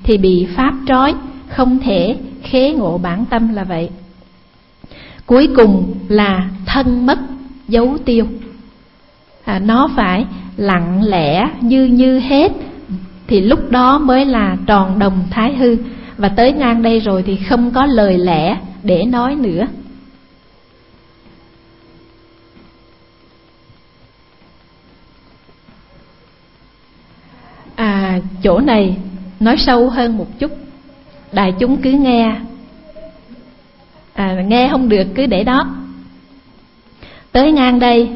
thì bị pháp trói, không thể khế ngộ bản tâm là vậy. Cuối cùng là thân mất dấu tiêu. Nó phải lặng lẽ như hết, thì lúc đó mới là tròn đồng thái hư. Và tới ngang đây rồi thì không có lời lẽ để nói nữa. Chỗ này nói sâu hơn một chút, đại chúng cứ nghe. Nghe không được cứ để đó. Tới ngang đây,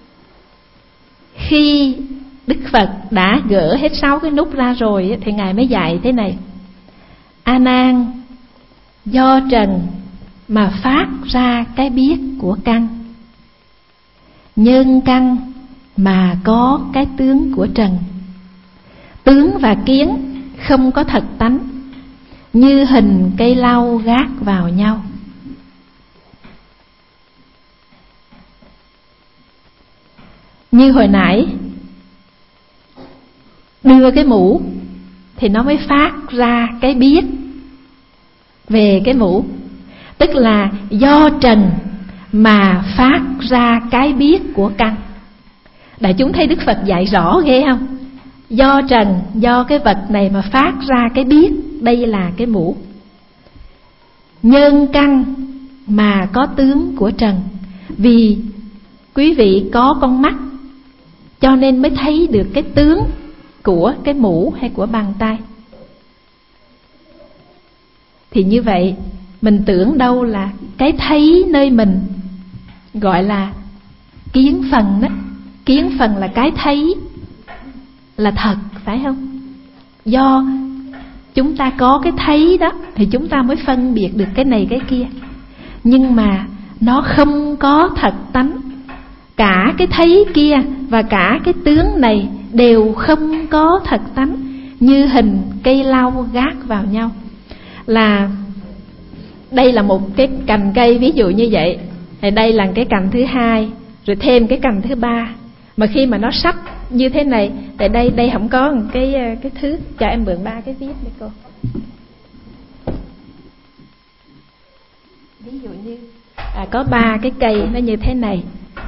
khi Đức Phật đã gỡ hết 6 cái nút ra rồi thì Ngài mới dạy thế này: A Nan, do trần mà phát ra cái biết của căn, nhân căn mà có cái tướng của trần. Tướng và kiến không có thật tánh, như hình cây lau gác vào nhau. Như hồi nãy đưa cái mũ thì nó mới phát ra cái biết về cái mũ. Tức là do trần mà phát ra cái biết của căn. Đại chúng thấy Đức Phật dạy rõ ghê không? Do trần, do cái vật này mà phát ra cái biết, đây là cái mũ. Nhân căn mà có tướng của trần. Vì quý vị có con mắt cho nên mới thấy được cái tướng của cái mũ hay của bàn tay. Thì như vậy mình tưởng đâu là cái thấy nơi mình gọi là kiến phần đó. Kiến phần là cái thấy là thật, phải không? Do chúng ta có cái thấy đó thì chúng ta mới phân biệt được cái này cái kia. Nhưng mà nó không có thật tánh. Cả cái thấy kia và cả cái tướng này đều không có thật tánh, như hình cây lau gác vào nhau. Là đây là một cái cành cây, ví dụ như vậy, thì đây là cái cành thứ hai, rồi thêm cái cành thứ ba. Mà khi mà nó sắp như thế này, tại đây không có một cái thước, cho em mượn 3 cái viết đi cô. Ví dụ như có 3 cái cây nó như thế này.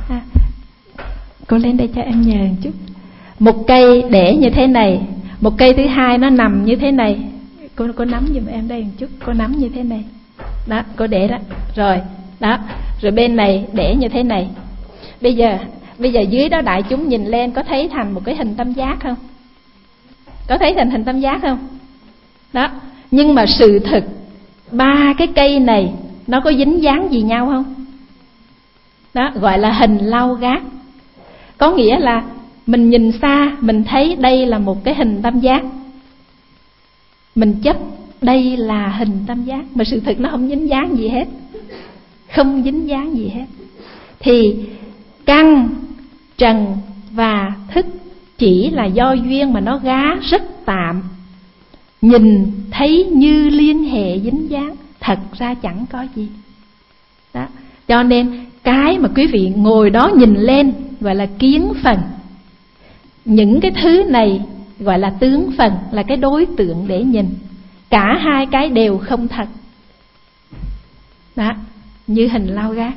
Cô lên đây cho em nhờ một chút. Một cây để như thế này, một cây thứ hai nó nằm như thế này. Cô nắm giùm em đây một chút, cô nắm như thế này. Đó, cô để đó. Rồi, đó. Rồi bên này để như thế này. Bây giờ dưới đó đại chúng nhìn lên có thấy thành một cái hình tam giác không? Có thấy thành hình tam giác không? Đó. Nhưng mà sự thực 3 cái cây này nó có dính dáng gì nhau không? Đó, gọi là hình lau gác. Có nghĩa là mình nhìn xa, mình thấy đây là một cái hình tam giác, mình chấp đây là hình tam giác, mà sự thực nó không dính dáng gì hết. Không dính dáng gì hết. Thì căn, trần và thức chỉ là do duyên mà nó gá rất tạm, nhìn thấy như liên hệ dính dáng, thật ra chẳng có gì. Đó. Cho nên cái mà quý vị ngồi đó nhìn lên gọi là kiến phần. Những cái thứ này gọi là tướng phần, là cái đối tượng để nhìn. Cả hai cái đều không thật. Đó, như hình lau gác.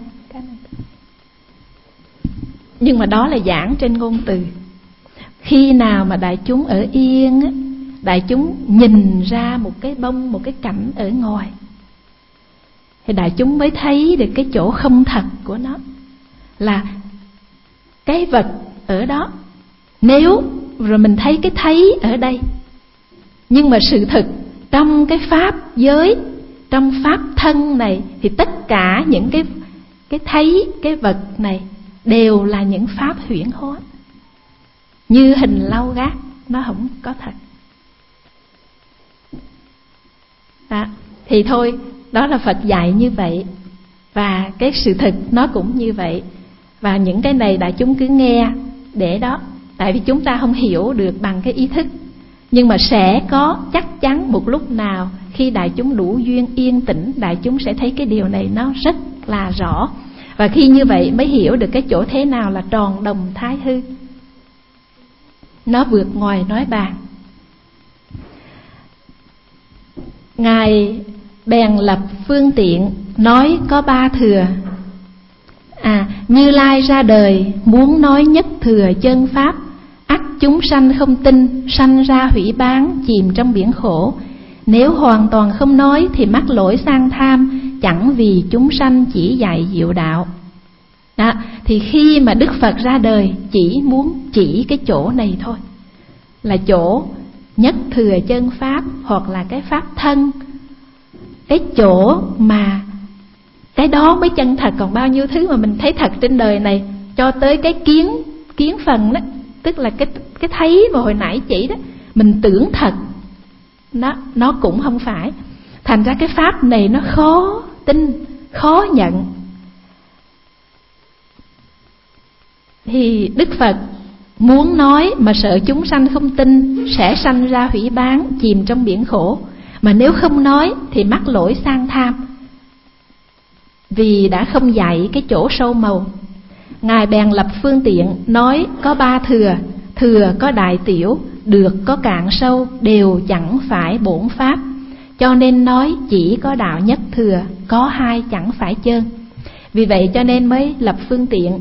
Nhưng mà đó là giảng trên ngôn từ. Khi nào mà đại chúng ở yên á, đại chúng nhìn ra một cái bông, một cái cảnh ở ngoài, thì đại chúng mới thấy được cái chỗ không thật của nó. Là cái vật ở đó, nếu rồi mình thấy cái thấy ở đây, nhưng mà sự thực trong cái pháp giới, trong pháp thân này, thì tất cả những cái thấy, cái vật này đều là những pháp huyễn hóa, như hình lau gác, nó không có thật. Đó. Thì thôi, đó là Phật dạy như vậy, và cái sự thực nó cũng như vậy. Và những cái này đại chúng cứ nghe để đó. Tại vì chúng ta không hiểu được bằng cái ý thức, nhưng mà sẽ có chắc chắn một lúc nào khi đại chúng đủ duyên yên tĩnh, đại chúng sẽ thấy cái điều này nó rất là rõ. Và khi như vậy mới hiểu được cái chỗ thế nào là tròn đồng thái hư. Nó vượt ngoài nói bàn. Ngài bèn lập phương tiện nói có ba thừa. Như Lai ra đời muốn nói nhất thừa chân pháp, ắt chúng sanh không tin, sanh ra hủy bán, chìm trong biển khổ. Nếu hoàn toàn không nói thì mắc lỗi sang tham, chẳng vì chúng sanh chỉ dạy diệu đạo. Đó, thì khi mà Đức Phật ra đời chỉ muốn chỉ cái chỗ này thôi, là chỗ nhất thừa chân pháp, hoặc là cái pháp thân. Cái chỗ mà cái đó mới chân thật. Còn bao nhiêu thứ mà mình thấy thật trên đời này, cho tới cái kiến phần đó, tức là cái thấy mà hồi nãy chỉ đó, mình tưởng thật, nó cũng không phải. Thành ra cái pháp này nó khó tin, khó nhận. Thì Đức Phật muốn nói mà sợ chúng sanh không tin, sẽ sanh ra hủy bán, chìm trong biển khổ. Mà nếu không nói thì mắc lỗi sang tham, vì đã không dạy cái chỗ sâu màu. Ngài bèn lập phương tiện nói có ba thừa. Thừa có đại tiểu, được có cạn sâu, đều chẳng phải bổn pháp. Cho nên nói chỉ có đạo nhất thừa, có hai chẳng phải chơn. Vì vậy cho nên mới lập phương tiện.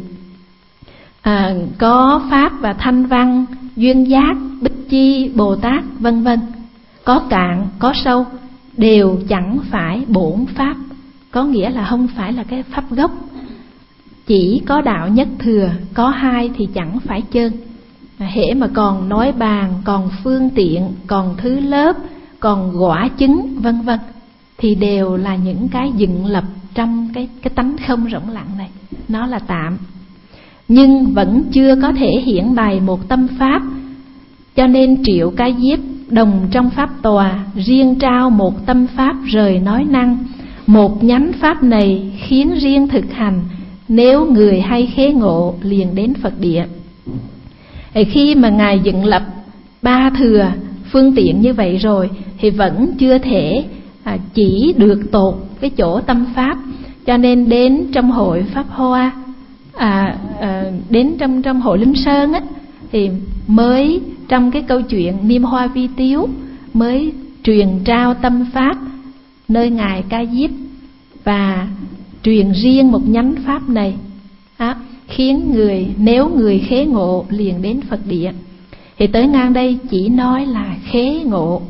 Có pháp và thanh văn, duyên giác, bích chi, Bồ Tát vân vân. Có cạn, có sâu, đều chẳng phải bổn pháp. Có nghĩa là không phải là cái pháp gốc. Chỉ có đạo nhất thừa, có hai thì chẳng phải chơn. Hễ mà còn nói bàn, còn phương tiện, còn thứ lớp, còn quả chứng vân vân, thì đều là những cái dựng lập trong cái tánh không rỗng lặng này. Nó là tạm, nhưng vẫn chưa có thể hiển bày một tâm pháp. Cho nên Triệu Ca Diếp đồng trong pháp tòa, riêng trao một tâm pháp rời nói năng. Một nhánh pháp này khiến riêng thực hành, nếu người hay khế ngộ liền đến Phật địa. Khi mà Ngài dựng lập ba thừa phương tiện như vậy rồi, thì vẫn chưa thể chỉ được tột cái chỗ tâm pháp. Cho nên đến trong hội Pháp Hoa, đến trong hội Linh Sơn á, thì mới trong cái câu chuyện Niêm Hoa Vi Tiếu mới truyền trao tâm pháp nơi Ngài Ca Diếp, và truyền riêng một nhánh pháp này, khiến nếu người khế ngộ liền đến Phật địa. Thì tới ngang đây chỉ nói là khế ngộ.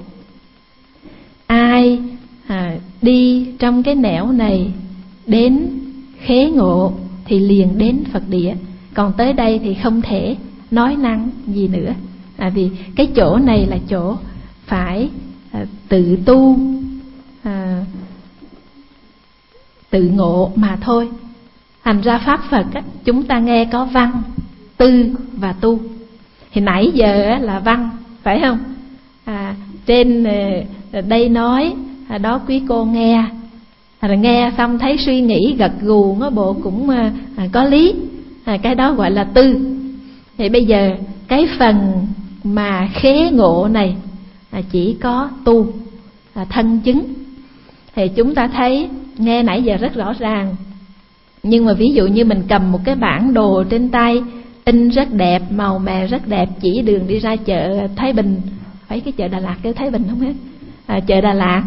Ai đi trong cái nẻo này đến khế ngộ thì liền đến Phật địa. Còn tới đây thì không thể nói năng gì nữa, vì cái chỗ này là chỗ phải tự tu, tự ngộ mà thôi. Thành ra Pháp Phật á, chúng ta nghe có văn, tư và tu. Thì nãy giờ là văn, phải không? Trên đây nói, đó quý cô nghe, rồi nghe xong thấy suy nghĩ gật gù ngó bộ cũng có lý, cái đó gọi là tư. Thì bây giờ cái phần mà khế ngộ này chỉ có tu, thân chứng. Thì chúng ta thấy nghe nãy giờ rất rõ ràng. Nhưng mà ví dụ như mình cầm một cái bản đồ trên tay, in rất đẹp, màu mè rất đẹp, chỉ đường đi ra chợ Thái Bình, phải cái chợ Đà Lạt kêu Thái Bình không hết, chợ Đà Lạt,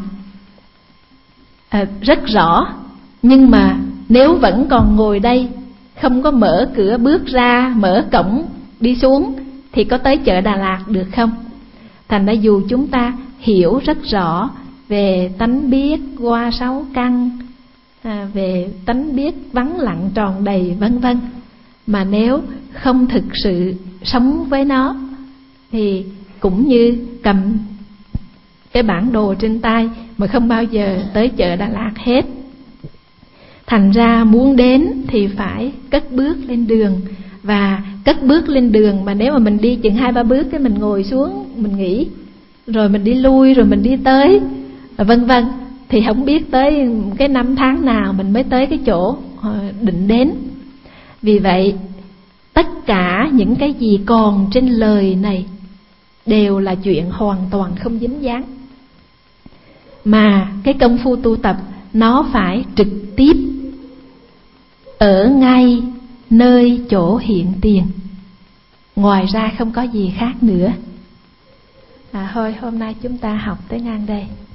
rất rõ. Nhưng mà nếu vẫn còn ngồi đây, không có mở cửa bước ra, mở cổng đi xuống, thì có tới chợ Đà Lạt được không? Thành ra dù chúng ta hiểu rất rõ về tánh biết qua 6 căn, về tánh biết vắng lặng tròn đầy vân vân, mà nếu không thực sự sống với nó thì cũng như cầm cái bản đồ trên tay mà không bao giờ tới chợ Đà Lạt hết. Thành ra muốn đến thì phải cất bước lên đường. Và cất bước lên đường mà nếu mà mình đi chừng 2-3 bước cái mình ngồi xuống, mình nghỉ, rồi mình đi lui, rồi mình đi tới, vân vân, thì không biết tới cái năm tháng nào mình mới tới cái chỗ định đến. Vì vậy tất cả những cái gì còn trên lời này đều là chuyện hoàn toàn không dính dáng. Mà cái công phu tu tập nó phải trực tiếp ở ngay nơi chỗ hiện tiền, ngoài ra không có gì khác nữa. Thôi hôm nay chúng ta học tới ngang đây.